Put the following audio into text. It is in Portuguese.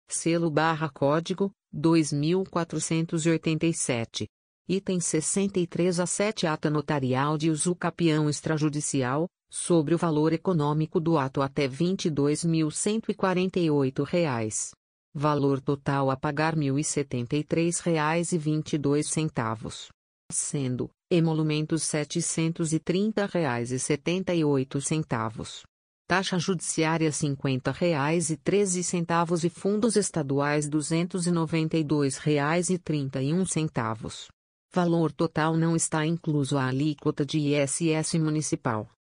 Selo/código 2487. Item 63 a 7 Ata notarial de usucapião extrajudicial, sobre o valor econômico do ato até R$ 22.148. Valor total a pagar R$ 1.073,22. Sendo, emolumentos R$ 730,78. Taxa judiciária R$ 50,13 e fundos estaduais R$ 292,31. Valor total não está incluso a alíquota de ISS municipal.